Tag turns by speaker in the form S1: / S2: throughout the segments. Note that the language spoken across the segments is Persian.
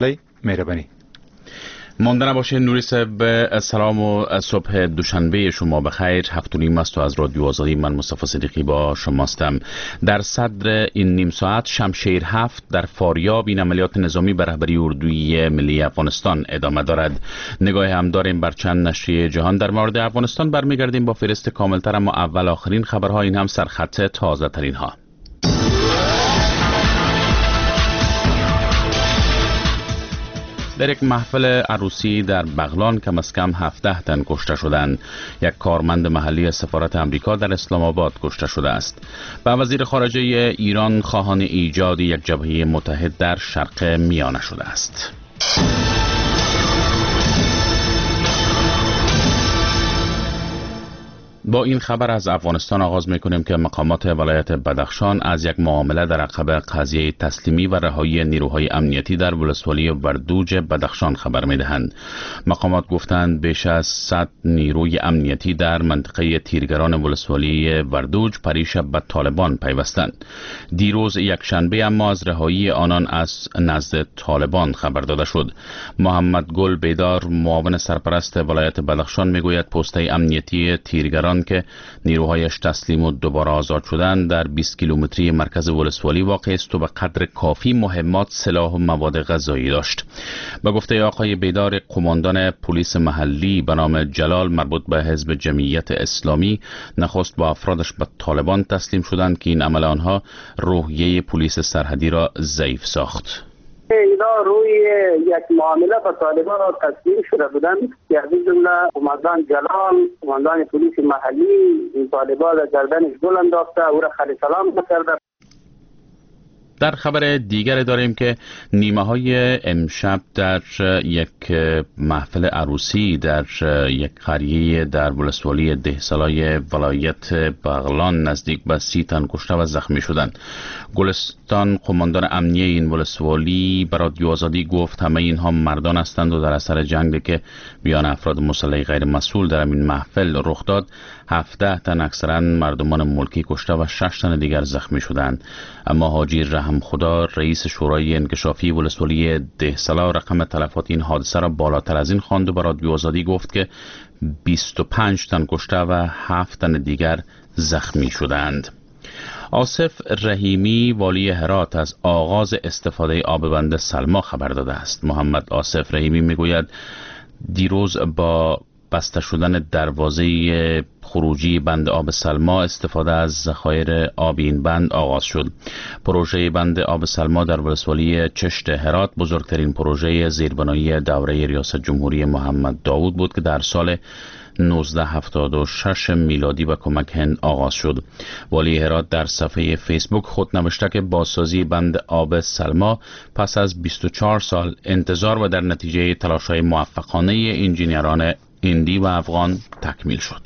S1: مهربانی.
S2: مانده نباشه نوری صاحب، سلام و صبح دوشنبه شما بخیر. 7:30 است و از رادیو آزادی من مصطفی صدیقی با شماستم. در صدر این نیم ساعت شمشیر 7 در فاریاب این عملیات نظامی به رهبری اردوی ملی افغانستان ادامه دارد. نگاه هم داریم بر چند نشریه جهان در مورد افغانستان، برمیگردیم با فهرست کاملتر، اما اول آخرین خبرها، این هم سرخط تازه ترین ها. در یک محفل عروسی در بغلان کم از کم 17 تن کشته شدند. یک کارمند محلی سفارت امریکا در اسلام آباد کشته شده است. و وزیر خارجه ایران خواهان ایجاد یک جبهه متحد در شرق میانه شده است. با این خبر از افغانستان آغاز می‌کنیم که مقامات ولایت بدخشان از یک معامله در عقب قضیه تسلیمی و رهایی نیروهای امنیتی در ولسوالی وردوج بدخشان خبر می‌دهند. مقامات گفتند بیش از 100 نیروی امنیتی در منطقه تیرگران ولسوالی وردوج پریشب به طالبان پیوستند. دیروز یک شنبه اما از رهایی آنان از نزد طالبان خبر داده شد. محمد گل بیدار، معاون سرپرست ولایت بدخشان، میگوید پست امنیتی تیرگران که نیروهایش تسلیم و دوباره آزاد شدند در 20 کیلومتری مرکز ولسوالی واقع است و به قدر کافی مهمات، سلاح و مواد غذایی داشت. به گفته آقای بیدار، قماندان پلیس محلی به نام جلال مربوط به حزب جمعیت اسلامی نخست با افرادش به طالبان تسلیم شدند که این عمل آنها روحیه پلیس سرحدی را ضعیف ساخت.
S3: اینا روی یک معامله با طالبان را تسلیم شده بودند که از این جمله قماندان جلال، قماندان پلیس محلی، این طالبان را گردنش گل انداخته، او را خالی سلام نکرده.
S2: در خبر دیگر داریم که نیمه های امشب در یک محفل عروسی در یک قریه در ولسوالی دهسالای ولایت بغلان نزدیک به 30 تن کشته و زخمی شدند. گلستان، قماندان امنیه این ولسوالی، به رادیو آزادی گفت همه اینها مردان هستند و در اثر جنگی که میان افراد مسلح غیر مسئول در این محفل رخ داد 17 تن اکثرا مردمان ملکی کشته و 6 تن دیگر زخمی شدند. اما حاجی رحم خدا، رئیس شورای انکشافی ولسوالی دهسالا، رقم تلفات این حادثه را بالاتر از این خواند و به رادیو آزادی گفت که 25 تن کشته و 7 تن دیگر زخمی شدند. آصف رحیمی، والی هرات، از آغاز استفاده آب بند سلما خبر داده است. محمد آصف رحیمی میگوید دیروز با بسته شدن دروازه خروجی بند آب سلما استفاده از ذخایر آب این بند آغاز شد. پروژه بند آب سلما در ولسوالی چشت هرات بزرگترین پروژه زیربنایی دوره ریاست جمهوری محمد داود بود که در سال 1976 میلادی به کمک هند آغاز شد. والی هرات در صفحه فیسبوک خود نوشته که بازسازی بند آب سلما پس از 24 سال انتظار و در نتیجه تلاش‌های موفقانه انجینیران هندی و افغان تکمیل شد.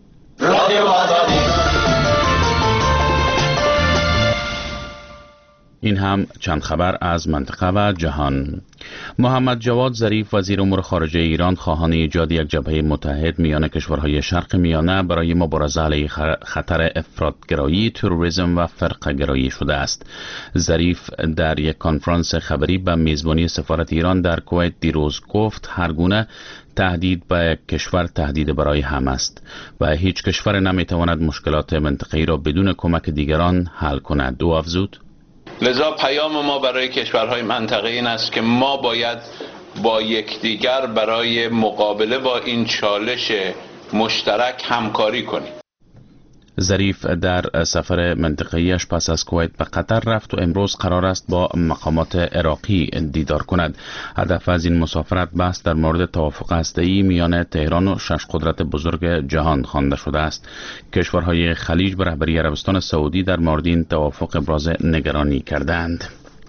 S2: این هم چند خبر از منطقه و جهان. محمد جواد ظریف، وزیر امور خارجه ایران، خواهان ایجاد یک جبهه متحد میان کشورهای شرق میانه برای مبارزه علیه خطر افراطگرایی، تروریسم و فرقه‌گرایی شده است. ظریف در یک کنفرانس خبری به میزبانی سفارت ایران در کویت دیروز گفت هر گونه تهدید به کشور تهدید برای همه است و هیچ کشور نمیتواند مشکلات منطقه‌ای را بدون کمک دیگران حل کند. او افزود:
S4: لذا پیام ما برای کشورهای منطقه این است که ما باید با یکدیگر برای مقابله با این چالش مشترک همکاری کنیم.
S2: ظریف در سفر منطقه‌ایش پس از کویت به قطر رفت و امروز قرار است با مقامات عراقی دیدار کند. هدف از این مسافرت بحث در مورد توافق هسته‌ای میان تهران و 6 قدرت بزرگ جهان خوانده شده است. کشورهای خلیج به رهبری عربستان سعودی در مورد این توافق ابراز نگرانی کردند.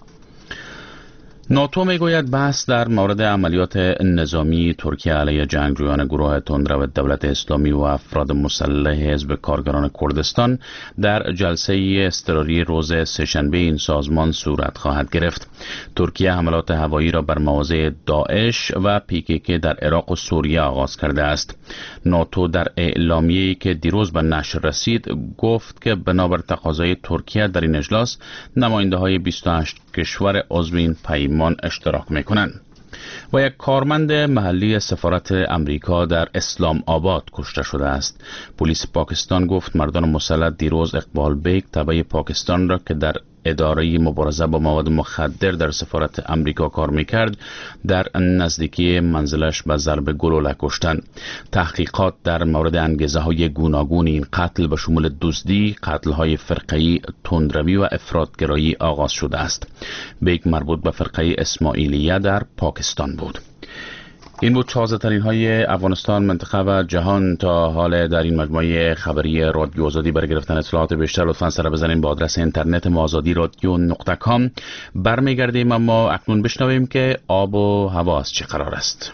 S2: ناتو میگوید بحث در مورد عملیات نظامی ترکیه علیه جنگجویان گروه تندرو دولت اسلامی و افراد مسلح حزب کارگران کردستان در جلسه اضطراری روز سه‌شنبه این سازمان صورت خواهد گرفت. ترکیه حملات هوایی را بر مواضع داعش و PKK در عراق و سوریه آغاز کرده است. ناتو در اعلامیه‌ای که دیروز به نشر رسید گفت که بنابر تقاضای ترکیه در این اجلاس نماینده‌های 28 کشور عضو این پیمان ایمان اشتراک میکنند. و یک کارمند محلی سفارت امریکا در اسلام آباد کشته شده است. پلیس پاکستان گفت مردان مسلح دیروز اقبال بیگ تبع پاکستان را که در اداره مبارزه با مواد مخدر در سفارت امریکا کار میکرد در نزدیکی منزلش به ضرب گلوله کشتند. تحقیقات در مورد انگیزه های گوناگون این قتل به شمول دزدی، قتل های فرقه‌ای، تندروی و افراطگرایی آغاز شده است. بیگ مربوط به فرقه اسماعیلیه در پاکستان بود. این بود تازه ترین های افغانستان، منطقه و جهان تا حال در این مجموعه خبری رادیو آزادی. برای گرفتن اطلاعات بیشتر لطفاً سر بزنید با آدرس اینترنت ما azadi.radio.com. برمیگردیم اما اکنون بشنویم که آب و هوا از چه قرار است.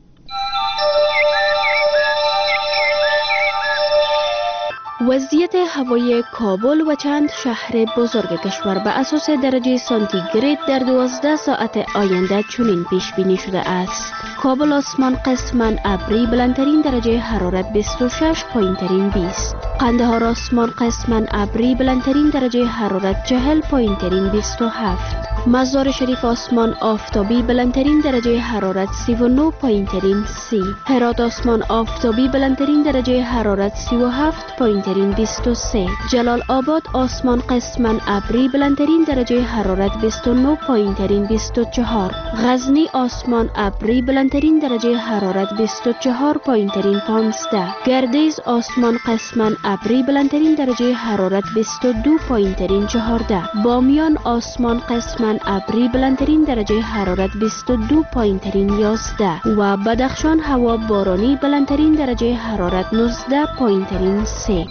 S1: وضعیت هوای کابل و چند شهر بزرگ کشور به اساس درجه سانتیگراد در 12 ساعت آینده چنین پیش بینی شده است. کابل آسمان قسماً ابری، بلندترین درجه حرارت 26، پایینترین 20. قندهار آسمان قسماً ابری، بلندترین درجه حرارت 40، پایینترین 27. مزار شریف آسمان آفتابی، بلندترین درجه حرارت 39، پایینترین 30. هرات آسمان آفتابی، بلندترین درجه حرارت 37، پایینترین 23. جلال آباد آسمان قسماً ابری، بلندترین درجه حرارت 29، پایینترین 24. غزنی آسمان ابری، بلندترین درجه حرارت 24، پایینترین 15. گردیز آسمان قسماً ابری، بلندترین درجه حرارت 22، پایینترین 14. بامیان آسمان قسماً ابری، بلندترین درجه حرارت 22، پایینترین 11. و بدخشان هوا بارانی، بلندترین درجه حرارت 19، پایینترین 3.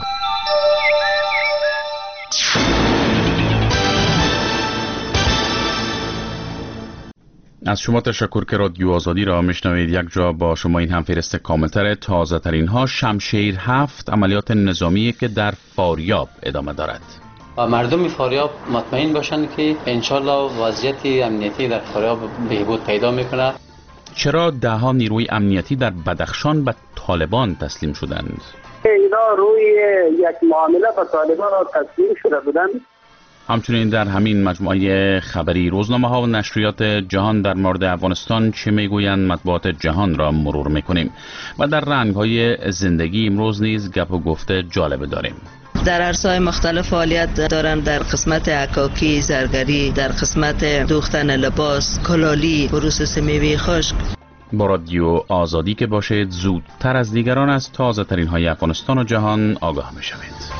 S2: از شما تشکر که رادیو آزادی را میشنوید. یک جا با شما این هم فهرست کاملتر تازه ترین ها. شمشیر 7 عملیات نظامی که در فاریاب ادامه دارد.
S5: و مردم فاریاب مطمئن باشند که انشالله وضعیت امنیتی در فاریاب بهبود پیدا میکنه.
S2: چرا دهها نیروی امنیتی در بدخشان به طالبان تسلیم شدند؟
S3: اینا روی یک معامله با طالبان تسلیم شده بودند.
S2: همچنین در همین مجموعه خبری روزنامه ها و نشریات جهان در مورد افغانستان چه میگویند مطبوعات جهان را مرور میکنیم و در رنگ های زندگی امروز نیز گپ و گفته جالب داریم.
S6: در عرصه‌های مختلف فعالیت دارم، در قسمت عکاکی، زرگری، در قسمت دوختن لباس، کلالی، پروسس میوه خشک.
S2: با رادیو آزادی که باشید زودتر از دیگران از تازه ترین های افغانستان و جهان آگاه میشوید.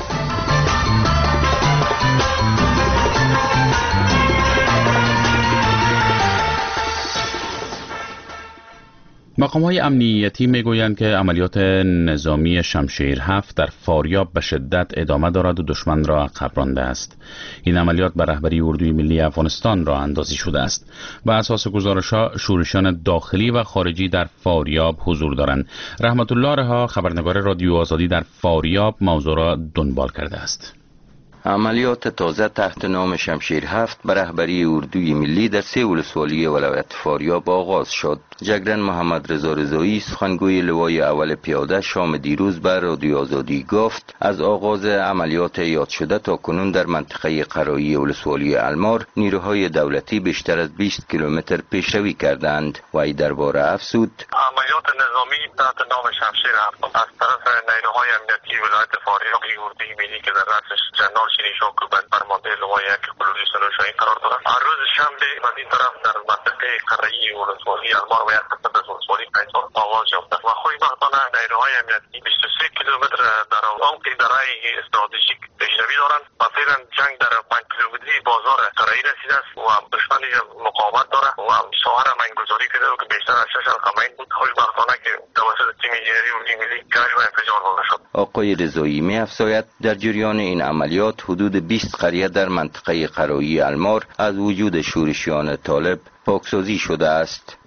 S2: مقام‌های امنیتی میگویند که عملیات نظامی شمشیر 7 در فاریاب به شدت ادامه دارد و دشمن را عقب رانده است. این عملیات بر رهبری اردوی ملی افغانستان را اندازی شده است. بر اساس گزارش‌ها شورشیان داخلی و خارجی در فاریاب حضور دارند. رحمت الله رها، خبرنگار رادیو آزادی در فاریاب، موضوع را دنبال کرده است.
S7: عملیات تازه تحت نام شمشیر 7 به رهبری اردوی ملی در 3 ولسوالی ولایت فاریاب آغاز شد. جگرن محمد رضا رضایی، سخنگوی لوای اول پیاده، شام دیروز به رادیو آزادی گفت از آغاز عملیات یاد شده تا کنون در منطقه قرایی ولسوالی المار نیروهای دولتی بیشتر از 20 کیلومتر پیشروی کردند و ای درباره افزود:
S8: عملیات نظامی تحت نام شمشیر 7 از طرف نیروهای امنیتی ولایت فاریاب اردوی ملی که در رأسش جنرال شیرین شوکوبند فرمانده لوای یک قلولی سلوشایی قرار دارد، هر روز شنبه از این طرف در منطقه قرایی ولسوالی المار و یک قسمت از ولسوالی قیصر آغاز یافته و خوشبختانه نیروهای امنیتی 23 کیلومتر در عمق درای استراتژیک پیشروی دارند و فعلا جنگ در 5 کیلومتری بازار قرایی رسیده است و دشمن مقاومت دارد و شاهر منگذاری کرده که بیشتر از 6 القمین بود. خوشبختانه که توسط تیم انجینری اردوی ملی کشف و انفجار داده شد. آقای رضایی می افزاید در جریان این عملیات حدود 20 قریه در منطقه قرایی المار از وجود شورشیان طالب پاکسازی شده است.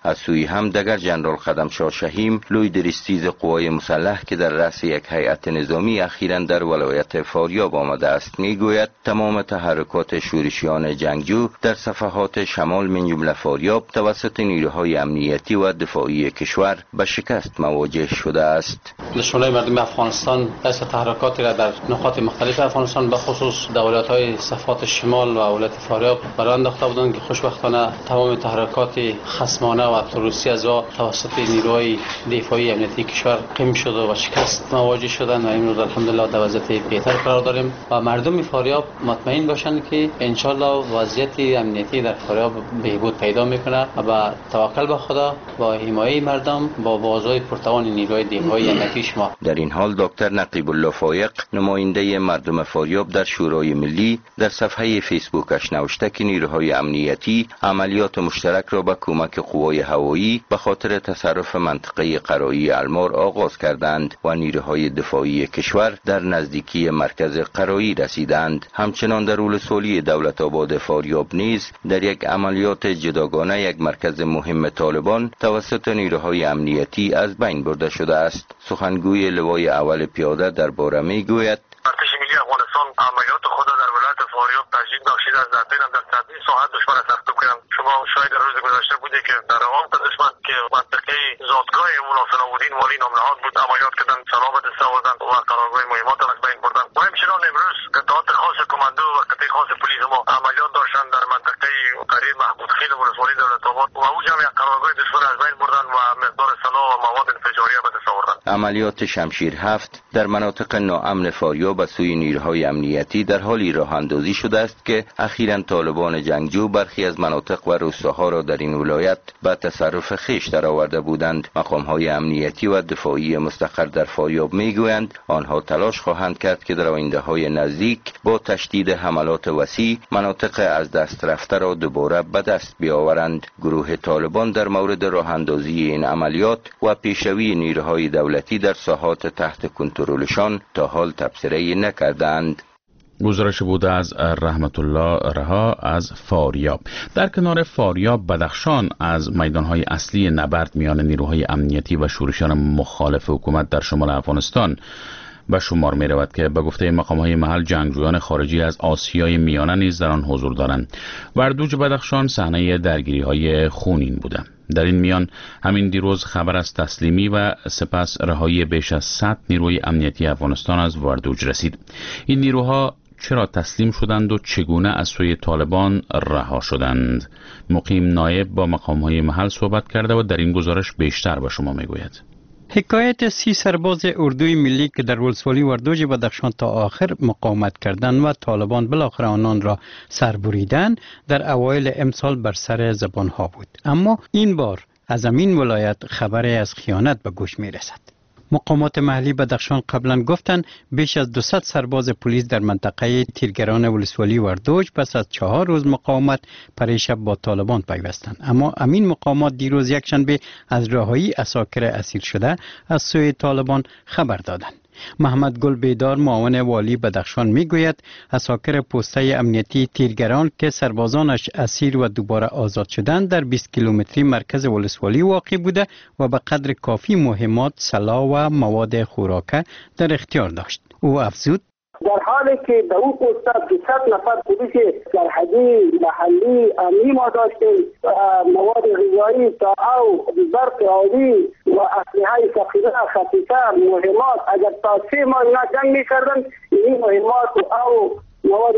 S7: از سوی هم دگر جنرال خدمشاه شهیم لوی درستیز قوای مسلح که در رأس یک هیئت نظامی اخیراً در ولایت فاریاب آمده است میگوید تمام تحرکات شورشیان جنگجو در صفحات شمال من جمله فاریاب توسط نیروهای امنیتی و دفاعی کشور به شکست مواجه شده است.
S5: دشمنان مردم افغانستان از تحرکاتی را در نقاط مختلف افغانستان به خصوص دولت‌های صفحات شمال و ولایت فاریاب برآورده انداخته بودند که خوشبختانه تمام تحرکات خصمانه و تروریستی از توسط نیروهای دفاعی امنیتی کشور قیم شده و شکست مواجه شدند و امروز الحمدلله در وضعیت بهتر قرار داریم و مردم فاریاب مطمئن باشند که ان شاء الله وضعیت امنیتی در فاریاب بهبود پیدا میکنه و با توکل به خدا با حمایت مردم با بازوی پرتوان نیروهای دفاعی امنیتی شما.
S7: در این حال دکتر نقیب الله فایق نماینده مردم فاریاب در شورای ملی در صفحه فیسبوکش نوشته که نیروهای امنیتی عملیات مشترک را با کمک قوای هوایی به خاطر تصرف منطقه قرایی المار آغاز کردند و نیروهای دفاعی کشور در نزدیکی مرکز قرایی رسیدند. همچنان در ولسوالی دولت آباد فاریاب نیز در یک عملیات جداگانه یک مرکز مهم طالبان توسط نیروهای امنیتی از بین برده شده است. سخنگوی لوای اول پیاده درباره میگوید
S8: ارتش ملی افغانستان عملیات خود در ولایت فاریاب تجدید بخشید از در بین در 120 ساعت دشمن را تعقیب کنند. شما شاید در روز گذشته بوده که در عمق دشمن که منطقه زادگاه مولا صلاح‌الدین والی نامنهاد بود عملیات کردند، سلامت استوادند و قرارگاه مهمات را از بین بردند. و همچنان امروز قطعات خاص کماندو و قطعه خاص پلیس ما عملیات داشتند در منطقه قریب محمود خیل ولسوالی دولت آباد و اوج هم یک قرارگاه دشمن از بین بردند و مقدار سلاح و مواد انفجاریه به دست آوردند.
S7: عملیات شمشیر 7 در مناطق ناامن فاریاب از سوی نیروهای امنیتی در حالی راه اندازی شده است که اخیراً طالبان جنگجو برخی از مناطق و روستاها را در این ولایت به تصرف خویش درآورده بودند. مقام‌های امنیتی و دفاعی مستقر در فاریاب میگویند آنها تلاش خواهند کرد که در آینده‌های نزدیک با تشدید حملات وسیع مناطق از دست رفته را دوباره به دست بیاورند. گروه طالبان در مورد راه اندازی این عملیات و پیشروی نیروهای دولتی در ساحات تحت کنترلشان تا حال تبصره نکردند.
S2: گزارش بوده از رحمت الله رها از فاریاب. در کنار فاریاب بدخشان از میدانهای اصلی نبرد میان نیروهای امنیتی و شورشیان مخالف حکومت در شمال افغانستان به شمار می رود که به گفته مقام‌های محل جنگجویان خارجی از آسیای میانه نیز در آن حضور دارند. وردوج بدخشان صحنه درگیری‌های خونین بوده. در این میان همین دیروز خبر از تسلیمی و سپس رهایی بیش از 100 نیروی امنیتی افغانستان از وردوج رسید. این نیروها چرا تسلیم شدند و چگونه از سوی طالبان رها شدند؟ مقیم نایب با مقام‌های محل صحبت کرده و در این گزارش بیشتر به شما میگوید.
S9: حکایت 30 سرباز اردوی ملی که در ولسوالی وردوج بدخشان تا آخر مقاومت کردند و طالبان بالاخره آنان را سربریدن در اوایل امسال بر سر زبانها بود. اما این بار از همین ولایت خبری از خیانت به گوش می رسد. مقامات محلی بدخشان قبلا گفتند بیش از 200 سرباز پلیس در منطقه تیرگران ولسوالی وردوج پس از 4 روز مقاومت پریشب با طالبان پیوستند. اما امین مقامات دیروز یکشنبه از رهایی اساکر اسیر شده از سوی طالبان خبر دادند. محمد گل بیدار معاون والی بدخشان میگوید اساکر پسته امنیتی تیرگران که سربازانش اسیر و دوباره آزاد شدند در 20 کیلومتری مرکز ولسوالی واقع بوده و به قدر کافی مهمات، سلاح و مواد خوراکه در اختیار داشت. او افزود
S3: در حالی که در اون پسته 200 نفر پلیس سرحدی محلی امنی ما داشتیم، مواد غذایی، او برق آبی و اسلحه ثقیله خفیفه مهمات، اگر تا 3 ماه اینا جنگ میکردن این مهمات او مواد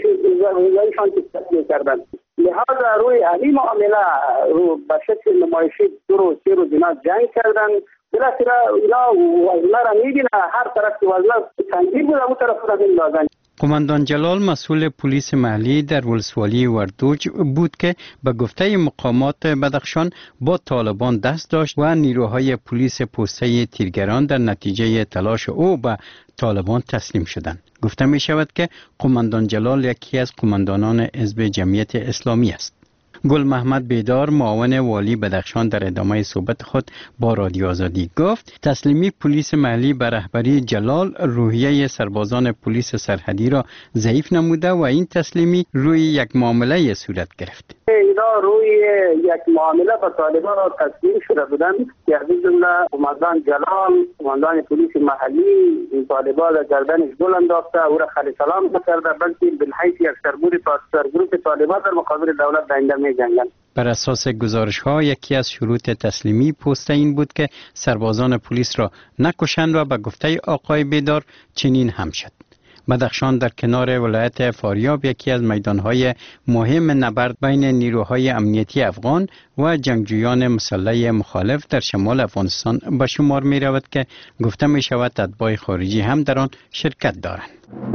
S3: غذاییشان تسلیم کردن. لحاظا روی این معامله رو به شکل نمایشی 2 روز 3 روز اینا جنگ کردن. بالاخره اینا وزنه را میبینه، هر طرف که وزنه سنگین بود اون طرف را میندازن.
S9: قماندان جلال مسئول پلیس محلی در ولسوالی وردوج بود که به گفته مقامات بدخشان با طالبان دست داشت و نیروهای پلیس پسته تیرگران در نتیجه تلاش او به طالبان تسلیم شدند. گفته می شود که قماندان جلال یکی از قماندانان حزب جمعیت اسلامی است. گل محمد بیدار معاون والی بدخشان در ادامه صحبت خود با رادیو آزادی گفت تسلیمی پلیس محلی به رهبری جلال روحیه سربازان پلیس سرحدی را ضعیف نموده و این تسلیمی روی یک معامله صورت گرفت.
S3: اینا روی یک معامله با طالبان تسلیم شده بودند که از جمله قماندان جلال، قماندان پلیس محلی، این طالبان گردنش گل انداخته او را خالی سلام نکرده، بلکه بالحیث یک سرگروه طالبان در مقابل دولت دنده می‌جنگند. بر
S9: اساس گزارش‌ها یکی از شروط تسلیمی پست این بود که سربازان پلیس را نکشند و به گفته آقای بیدار چنین هم شد. بدخشان در کنار ولایت فاریاب یکی از میدانهای مهم نبرد بین نیروهای امنیتی افغان و جنگجویان مسلح مخالف در شمال افغانستان به شمار می رود که گفته می شود اتباع خارجی هم در آن شرکت دارند.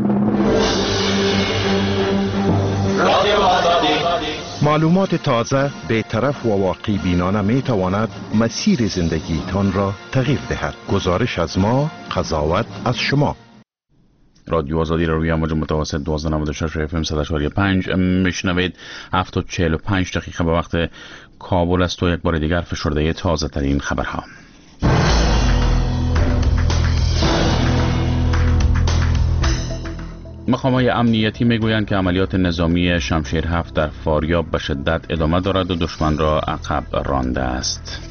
S10: معلومات تازه، بی‌طرف و واقعی بینانه می تواند مسیر زندگیتان را تغییر دهد. گزارش از ما، قضاوت از شما.
S2: رادیو آزادی را روی امواج متوسط 1296 FM 100.5 میشنوید. 7:45 دقیقه به وقت کابل است و یک بار دیگر فشرده تازه ترین خبرها. مقامات امنیتی میگویند که عملیات نظامی شمشیر 7 در فاریاب به شدت ادامه دارد و دشمن را عقب رانده است.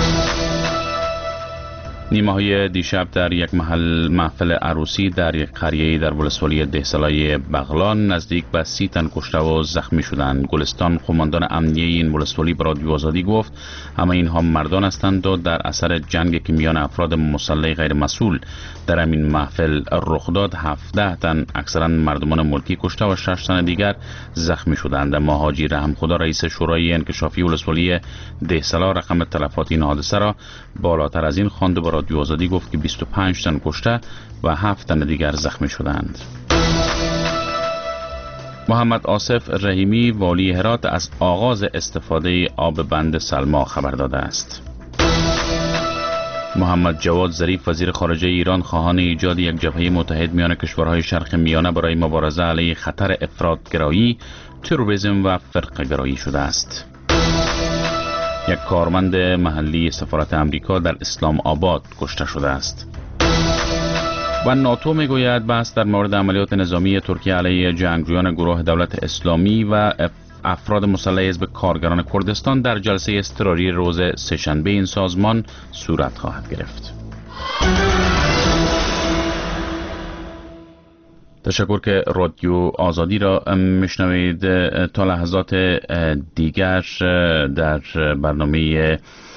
S2: نیمه‌های دیشب در یک محفل عروسی در یک قریه در ولسوالی دهسالای بغلان نزدیک به 30 تن کشته و زخمی شدند. گلستان، قماندان امنیه این ولسوالی به رادیو آزادی گفت همه اینها مردان هستند و در اثر جنگ که میان افراد مسلح غیر مسئول در همین محفل رخ داد 17 تن اکثرا مردمان ملکی کشته و 6 تن دیگر زخمی شدند. مهاجی رحمخدا رئیس شورای انکشافی ولسوالی دهسالا رقم تلفات این حادثه را بالاتر از این خواند و رادیو آزادی گفت که 25 تن کشته و 7 تن دیگر زخمی شدند. محمد آصف رحیمی والی هرات از آغاز استفاده آب بند سلما خبر داده است. محمد جواد ظریف وزیر خارجه ایران خواهان ایجاد یک جبهه متحد میان کشورهای شرق میانه برای مبارزه علیه خطر افراط‌گرایی، تروریسم و فرقه‌گرایی شده است. یک کارمند محلی سفارت امریکا در اسلام آباد کشته شده است. و ناتو میگوید بحث در مورد عملیات نظامی ترکیه علیه جنگجویان گروه دولت اسلامی و افراد مسلح حزب کارگران کردستان در جلسه اضطراری روز سه‌شنبه این سازمان صورت خواهد گرفت. تشکر که رادیو آزادی را میشنوید. تا لحظات دیگر در برنامه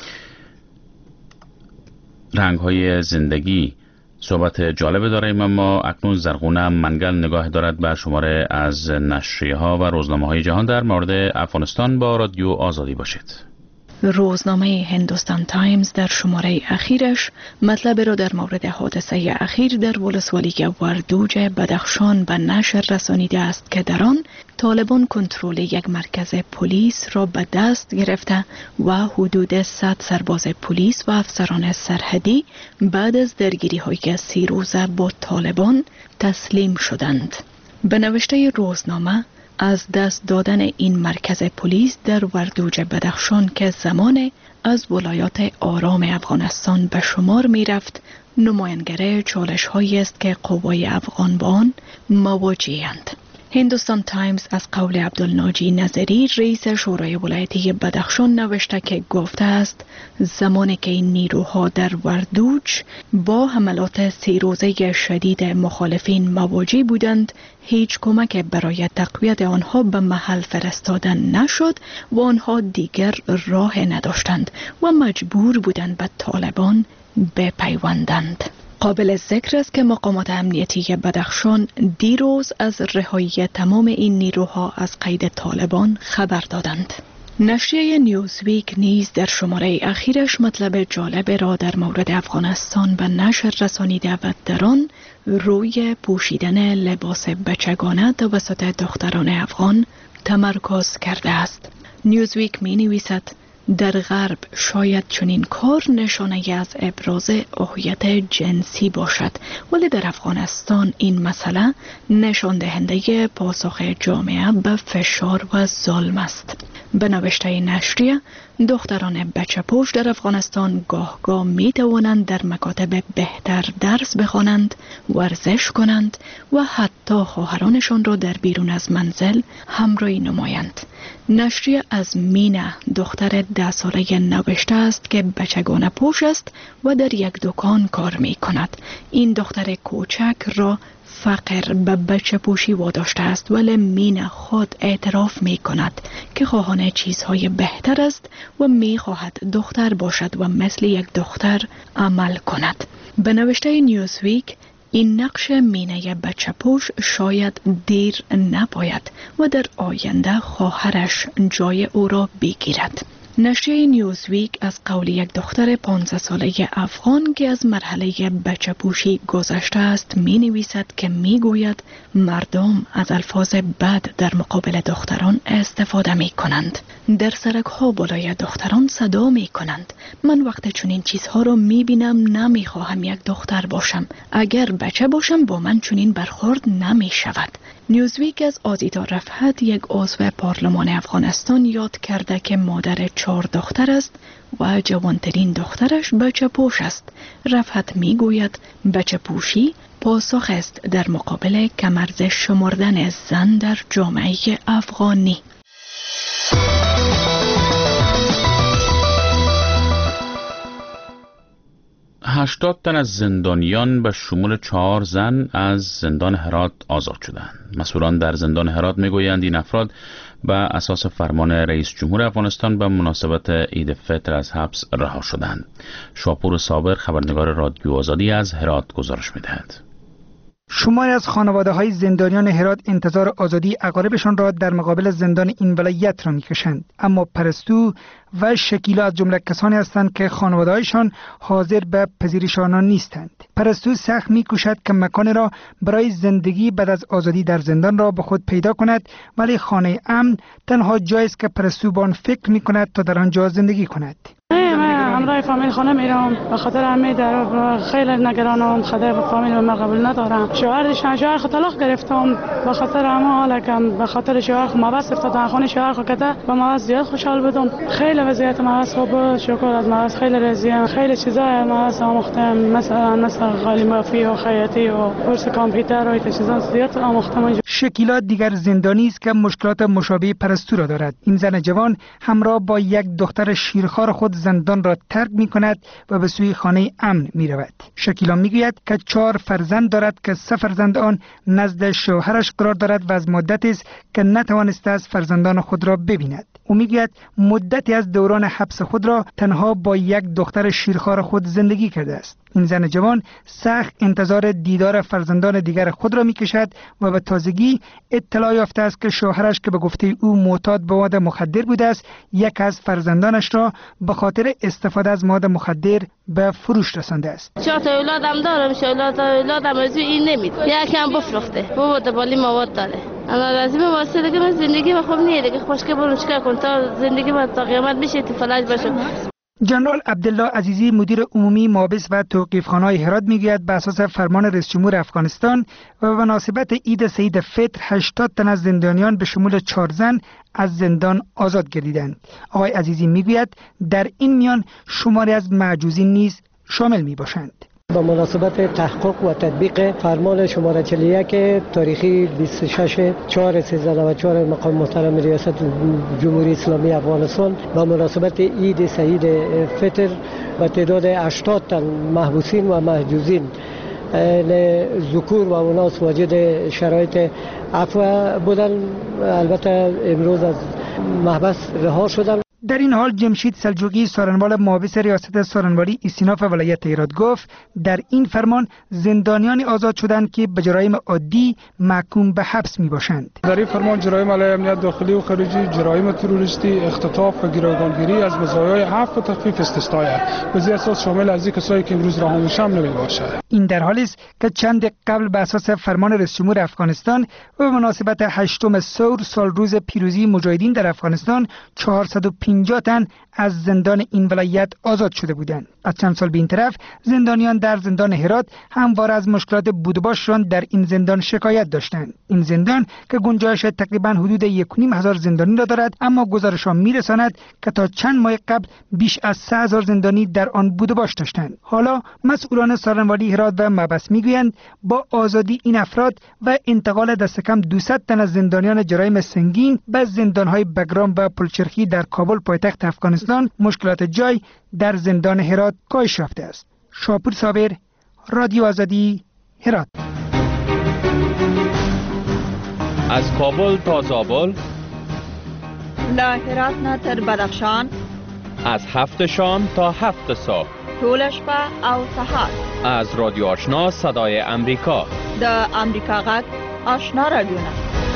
S2: رنگ‌های زندگی صحبت جالب داریم، اما اکنون زرغونه منگل نگاه دارد بر شماره از نشریه‌ها و روزنامه‌های جهان در مورد افغانستان. با رادیو آزادی باشید.
S11: روزنامه هندوستان تایمز در شماره اخیرش مطلب را در مورد حادثه اخیر در ولسوالی وردوج بدخشان به نشر رسانیده است که در آن طالبان کنترل یک مرکز پلیس را به دست گرفته و حدود 100 سرباز پلیس و افسران سرحدی بعد از درگیری‌های 30 روزه با طالبان تسلیم شدند. به نوشته روزنامه، از دست دادن این مرکز پلیس در وردوج بدخشان که زمان از ولایات آرام افغانستان به شمار می رفت، نمایانگر چالش هایی است که قوای افغان با آن مواجه‌اند. هندوستان تایمز از قول عبدالناجی نظری رئیس شورای ولایتی بدخشان نوشته که گفته است زمانی که این نیروها در وردوج با حملات 3 روزه شدید مخالفین مواجه بودند، هیچ کمک برای تقویت آنها به محل فرستادن نشد و آنها دیگر راه نداشتند و مجبور بودند به طالبان بپیوندند. قابل ذکر است که مقامات امنیتی بدخشان دیروز از رهایی تمام این نیروها از قید طالبان خبر دادند. نشریه نیوزویک نیز در شماره اخیرش مطلب جالب را در مورد افغانستان به نشر رسانیده و در آن روی پوشیدن لباس بچگانه توسط دختران افغان تمرکز کرده است. نیوزویک می نویسد در غرب شاید چنین کار نشانه از ابراز هویت جنسی باشد، ولی در افغانستان این مسئله نشان دهنده پاسخ جامعه به فشار و ظلم است. به نوشته نشریه، دختران بچه پوش در افغانستان گاه می توانند در مکاتب بهتر درس بخوانند، ورزش کنند و حتی خواهرانشان را در بیرون از منزل همراهی نمایند. نشریه از مینا، دختر 10 ساله، نوشته است که بچگانه پوش است و در یک دکان کار می کند. این دختر کوچک را فقر به بچه پوشی واداشته است، ولی مینا خود اعتراف می کند که خواهان چیزهای بهتر است و می خواهد دختر باشد و مثل یک دختر عمل کند. به نوشته نیوزویک، این نقش مینه بچه پوش شاید دیر نپاید و در آینده خواهرش جای او را بگیرد. نشریه نیوزویک از قول یک دختر 15 ساله افغان که از مرحله بچه پوشی گذشته است می نویسد که می گوید مردم از الفاظ بد در مقابل دختران استفاده می کنند. در سرک ها بالای دختران صدا می کنند. من وقت چنین چیزها را می بینم نمی خواهم یک دختر باشم. اگر بچه باشم با من چنین برخورد نمی شود. نیوزویک از آزیتا رفعت، یک عضو پارلمان افغانستان، یاد کرده که مادر 4 دختر است و جوانترین دخترش بچه پوش است. رفعت می گوید بچه پوشی پاسخ است در مقابل کمارزش شمردن زن در جامعه افغانی.
S2: 80 تن از زندانیان به شمول 4 زن از زندان هرات آزاد شدند. مسئولان در زندان هرات میگویند این افراد به اساس فرمان رئیس جمهور افغانستان به مناسبت عید فطر از حبس رها شدند. شاپور صابر، خبرنگار رادیو آزادی، از هرات گزارش می‌دهد.
S12: شماری از خانواده‌های زندانیان هرات انتظار آزادی اقاربشان را در مقابل زندان این ولایت را می‌کشند، اما پرستو و شکیلا از جمله کسانی هستند که خانواده‌هایشان حاضر به پذیرش آنان نیستند. پرستو سخت می‌کوشد که مکانی را برای زندگی بعد از آزادی در زندان را به خود پیدا کند، ولی خانه امن تنها جایی است که پرستو به آن فکر می‌کند تا در آنجا زندگی کند.
S13: من همراه فامیل خانه میرم، به خاطر همه در خیلی نگرانم، خاطر فامیل من قبول ندارم. شوهر خود طلاق گرفتم، به خاطر همه حالا که به خاطر شوهر خود موث افتادم خانه شوهر خود کته به موث زیاد خوشحال بودم. خیلی وضعیت موث خوب، شکر از موث خیلی راضیم. خیلی چیزا موث آموختم، مثلا قالی مافی و خیاطی و کورس کامپیوتر و این چیزا زیاد آموختم.
S12: شکیلا دیگر زندانی است که مشکلات مشابه پرستو را دارد. این زن جوان همراه با یک دختر شیرخوار خود زندان را ترک می کند و به سوی خانه امن می رود. شکیلا می گوید که 4 فرزند دارد که 3 فرزند آن نزد شوهرش قرار دارد و از مدتی است که نتوانسته از فرزندان خود را ببیند. او می گوید مدتی از دوران حبس خود را تنها با یک دختر شیرخوار خود زندگی کرده است. این زن جوان سخت انتظار دیدار فرزندان دیگر خود را می کشد و به تازگی اطلاع یافته است که شوهرش که به گفته او معتاد به مواد مخدر بوده است، یک از فرزندانش را به خاطر استفاده از مواد مخدر به فروش رسانده است.
S14: 4 تا اولادم دارم، اولادم از این نمید، یکم بفروخته، بابا دبالی مواد داره. انا لازم واسه دیگه من زندگی با خوب نیه دیگه، خوشگه برون چیکار کنم تا زندگی با تا قیامت بشه تو فلج باشه.
S12: جنرال عبدالله عزیزی، مدیر عمومی محابس و توقیفخانه‌های هرات، میگوید به اساس فرمان رئیس جمهور افغانستان و به مناسبت عید سعید فطر 80 تن از زندانیان به شمول 4 زن از زندان آزاد گردیدند. آقای عزیزی میگوید در این میان شماری از معجوزین نیز شامل میباشند.
S15: با مناسبت تحقق و تطبیق فرمان شماره 41 تاریخی 26/4/1394 مقام محترم ریاست جمهوری اسلامی افغانستان با مناسبت عید سعید فطر با تعداد 80 تن محبوسین و محجوزین ذکور و اناث واجد شرایط عفو بودن، البته امروز از محبس رها شدن.
S12: در این حال جمشید سلجوقی، سارنوال محافظ ریاست سارنوالی استیناف ولایت هرات گفت در این فرمان زندانیانی آزاد شدند که به جرایم عادی محکوم به حبس می باشند.
S16: در این فرمان جرایم علیه امنیت داخلی و خارجی، جرایم تروریستی، اختطاف و گروگانگیری از مزایای عفو و تخفیف استثنایی است. به اساس شامل از کسایی که امروز رها میشن نمی باشد. این
S12: در حالی است که چند قبل به اساس فرمان رئیس جمهور افغانستان و به مناسبت 8 ثور سال روز پیروزی مجاهدین در افغانستان 450 تن از زندان این ولایت آزاد شده بودند. از چند سال به این طرف زندانیان در زندان هرات همواره از مشکلات بودباششان در این زندان شکایت داشتند. این زندان که گنجایش تقریبا حدود 1,500 زندانی را دارد، اما گزارشان میرساند که تا چند ماه قبل بیش از 3,000 زندانی در آن بودباش داشتند. حالا مسئولان سالنوالی هرات و مبس میگویند با آزادی این افراد و انتقال دست کم 200 تن از زندانیان جرایم سنگین به زندان‌های بگرام و پلچرخی در کابل پایتخت افغانستان مشکلات جای در زندان هرات کاهش یافته است. شاپور صابر، رادیو آزادی، هرات.
S17: از کابل تا زابل،
S18: لا هرات نه تر بدخشان،
S17: از 7 شام تا 7 صبح،
S18: طول شپه او سهار،
S17: از رادیو آشنا صدای امریکا،
S18: د امریکا غږ آشنا رادیونا.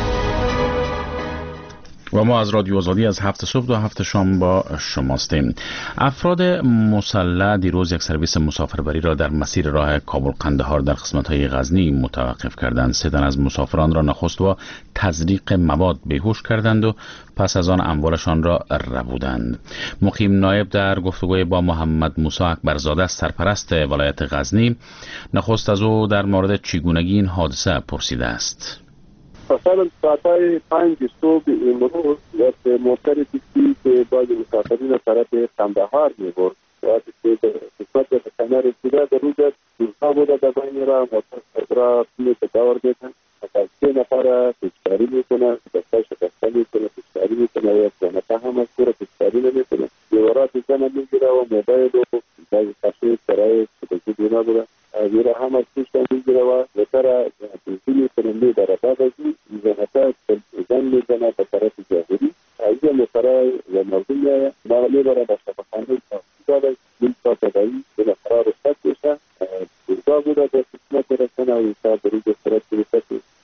S2: و ما از رادیو آزادی از 7 صبح تا 7 شام با شماستیم. افراد مسلح دیروز یک سرویس مسافربری را در مسیر راه کابل قندهار در قسمت‌های غزنی متوقف کردند. 3 تن از مسافران را نخست با تزریق مواد بیهوش کردند و پس از آن اموالشان را ربودند. مقیم نایب در گفتگوی با محمد موسی اکبرزاده سرپرست ولایت غزنی نخست از او در مورد چگونگی این حادثه پرسیده است.
S19: مثلا ساعتهای 5 صبح امروز یک موتر تاکسی که باز مسافرین طرف قندهار می‌برد وقتی که به قسمت کنار رسیده در روز دوستا بوده در بین را موتر را پینه تداور دیدن مثلا 3 نفر پیشکاری میکنه دسته شکسته میکنه پیشکاری میکنه و یک جانته هم از کور پیشکاری نمیکنه دیوارات زن میگیره و موبایل و بعضی کشوی سرای که دینا بوده ویره هم از پیشکن میگیره و بهتر پیشی میکنه میبره بعد از این زنته زن میزنه به طرف جاهری از این مطرح و مردم میبره به شفاخانه داده این سا تدایی به نفرار رسد بشه دوزا بوده در قسمت رسنه و اینسا بروز سرد برسد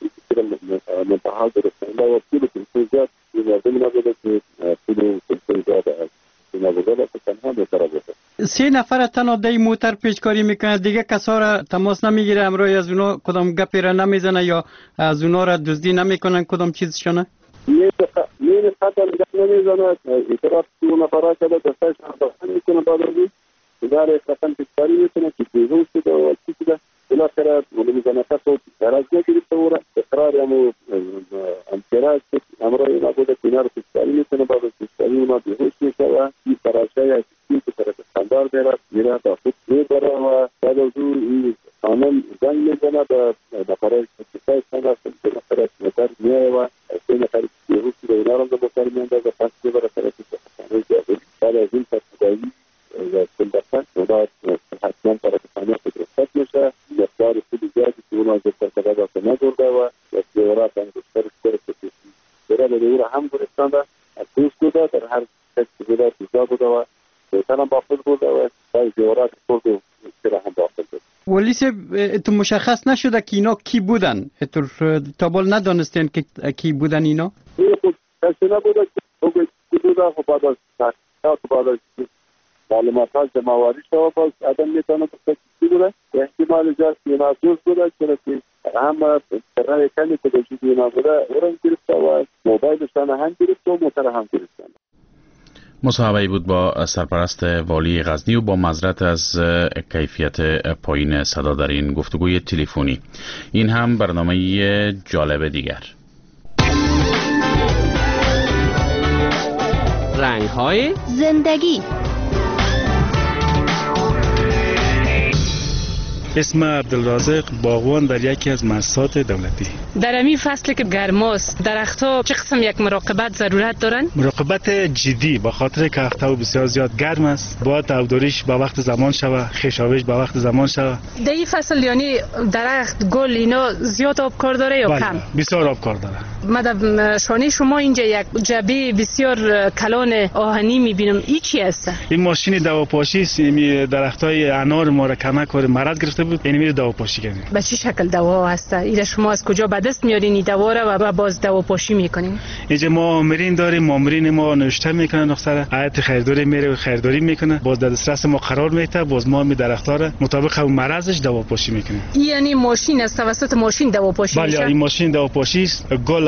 S19: منتحال برسنه و پول پلسوزیات این مردم نبوده که پول پلسوزیات این نبوده و تنها بهتره بوده.
S9: 3 نفر تنها در موتر پیشکاری میکنه، دیگه کسا را تماس نمیگیره، امروز از اونا کدام گپی را نمیزنه یا از اونا را دزدی نمیکنن کدام چیزشونه؟
S19: نه خطر گپ نمیزنه، اعتراف اون نفرات که دستش هم میکنه بعد از این اداره رقم پیشکاری میکنه که بیرون شده و چی شده بالاخره ولی زنده تو درست نگرفته و اقرار همو امتراز امروز نبوده کنار پیشکاری میکنه بعد از پیشکاری اونا بیهوش میشه و این پراشه که طرف استاندارد داره میره تا خود میبره و بعد از این قانون زنگ میزنه به نفره کسای استاندارد که نفره موتر میاره و 3 نفر بیهوش شده اونا رو به موتر میاندازه پس میبره طرف استاندارد جاهلی بعد از این تصدیقی و سندقه اونا حتما طرف استاندارد رسد میشه مقدار پول زیادی که اونا از سرکرده نگرده و دیورات هم گسترش کرده برای به دیور هم گرستانده از دوست بوده در هر کسی بوده دوزا بوده و بهتر هم باقل بوده و باید دیورات خورد و سره هم باقل بوده.
S9: ولیس تو مشخص نشده که اینا کی بودن؟ تا بال ندانستین که کی بودن اینا؟
S19: این خود کسی نبوده که بوده و بعد از تحقیقات و بعد از معلومات ها جمعواری شده باز آدم میتونه که چی بوده احتمال جاست که اینا دوست بوده چرا که هم سرای کمی که دوشید اینا بوده اورم گرفته و موبایلشان هم گرفته و موتر هم گرفته.
S2: مصاحبه‌ای بود با سرپرست والی غزنی و با معذرت از کیفیت پایین صدا در این گفتگوی تلفنی. این هم برنامه جالب دیگر.
S17: رنگ‌های
S1: زندگی.
S20: اسم عبدالرازق باغوان در یکی از مؤسسات دولتی.
S21: در این فصل که گرماست درخت‌ها چه قسم یک مراقبت ضرورت دارن؟
S20: مراقبت جدی به خاطر که هوا بسیار زیاد گرم است باید آبداریش به وقت زمان شود، خشابش به وقت زمان شود.
S21: در این فصل یعنی درخت گل اینا زیاد آبکار داره یا کم؟
S20: بسیار آبکار داره.
S21: من شانه شما اینجا یک جعبه بسیار کلان آهنی میبینم، این چی هست؟
S20: این ماشین دواپاشی است. این درختای انار ما را کمک کنه مرض گرفته بود، یعنی میره دواپاشی کنه.
S21: به چه شکل دوا هست؟ این شما از کجا به دست میارین این دوا را و باز دواپاشی میکنین؟
S20: اینجا ما مامورین داریم، مامورین ما نوشته میکنن دختره هیئت خریداری میره و خریداری میکنه، باز در دسترس ما قرار میده، باز ما می درخت‌ها را مطابق اون مرضش دواپاشی میکنیم.
S21: یعنی ماشین از توسط ماشین دواپاشی میشه؟
S20: بله این ماشین دواپاشی است. گل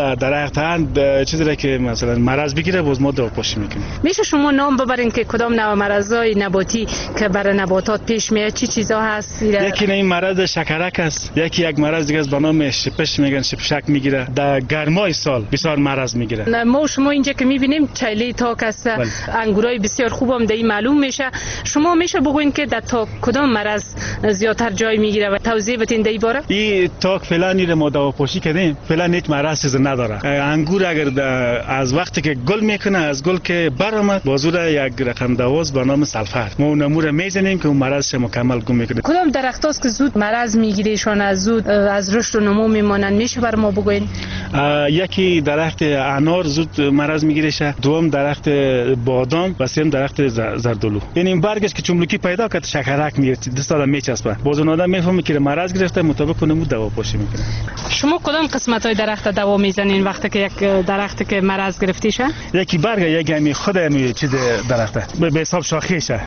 S20: درخت اند چیزی را که مثلا مرض بگیره باز ما دواپاشی میکنیم.
S21: میشه شما نام ببرین که کدام نوع مرضای نباتی که برای نباتات پیش میاد چی چیزا هست؟
S20: یکی این مرض شکرک است، یکی یک مرض دیگه است به نام شپش میگن، شپشک میگیره. در گرمای سال بسیار مرض میگیره.
S21: ما شما اینجا که میبینیم چایله تاک است، انگورای بسیار خوبم در این معلوم میشه. شما میشه بگوین که در تاک کدام مرض زیادتر جای میگیره و توضیح بدین در این باره؟ این
S20: تاک فعلا نیره ما دواپاشی کردیم، فعلا هیچ مرض چیز نداره. انگور اگر از وقتی که گل میکنه، از گل که برآمد بازور یک رقم دواز به نام سلفر ما اون نمور میزنیم که اون مرض مکمل گم میکنه.
S21: کدام درخت هاست که زود مرض میگیریشون، از زود از رشد و نمو میمانن؟ میشه بر ما بگوین؟
S20: یکی درخت انار زود مرض میگیریشه، دوم درخت بادام و سوم درخت زردالو. این برگش که چملوکی پیدا کرد شکرک میگیره، دست آدم میچسبه، باز اون آدم میفهمه که مرض گرفته، مطابق اون دواپاشی میکنه. شما
S21: کدام قسمت های درخت دوا میزنین وقتی که یک درخت که مرض گرفتیشه؟
S20: یکی برگ، یکی همین خود همین چیز درخته به حساب شاخیشه،